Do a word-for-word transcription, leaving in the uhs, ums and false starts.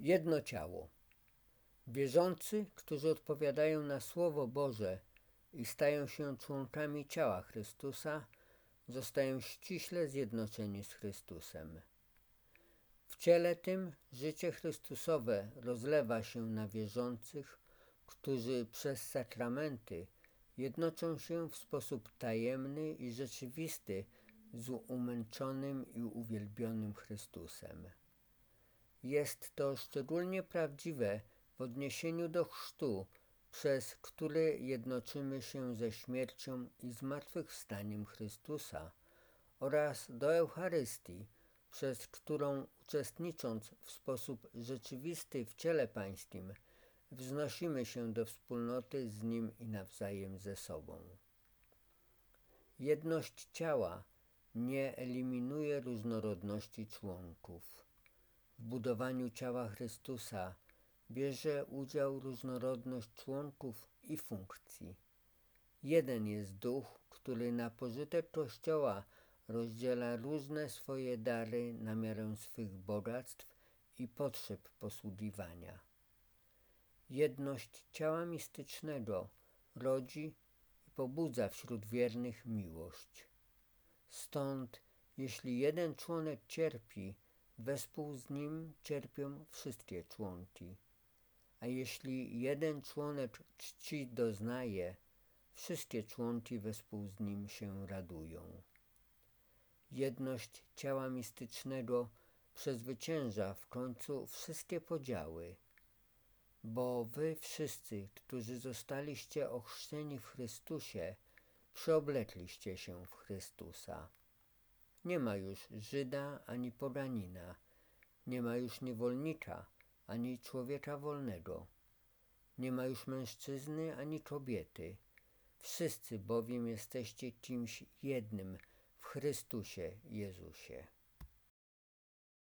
Jedno ciało. Wierzący, którzy odpowiadają na Słowo Boże i stają się członkami ciała Chrystusa, zostają ściśle zjednoczeni z Chrystusem. W ciele tym życie Chrystusowe rozlewa się na wierzących, którzy przez sakramenty jednoczą się w sposób tajemny i rzeczywisty z umęczonym i uwielbionym Chrystusem. Jest to szczególnie prawdziwe w odniesieniu do chrztu, przez który jednoczymy się ze śmiercią i zmartwychwstaniem Chrystusa, oraz do Eucharystii, przez którą uczestnicząc w sposób rzeczywisty w ciele Pańskim, wznosimy się do wspólnoty z Nim i nawzajem ze sobą. Jedność ciała nie eliminuje różnorodności członków. W budowaniu ciała Chrystusa bierze udział różnorodność członków i funkcji. Jeden jest Duch, który na pożytek Kościoła rozdziela różne swoje dary na miarę swych bogactw i potrzeb posługiwania. Jedność ciała mistycznego rodzi i pobudza wśród wiernych miłość. Stąd, jeśli jeden członek cierpi, wespół z nim cierpią wszystkie członki. A jeśli jeden członek czci doznaje, wszystkie członki wespół z nim się radują. Jedność ciała mistycznego przezwycięża w końcu wszystkie podziały, bo wy wszyscy, którzy zostaliście ochrzczeni w Chrystusie, przeoblekliście się w Chrystusa. Nie ma już Żyda ani poganina, nie ma już niewolnika ani człowieka wolnego, nie ma już mężczyzny ani kobiety. Wszyscy bowiem jesteście kimś jednym w Chrystusie Jezusie.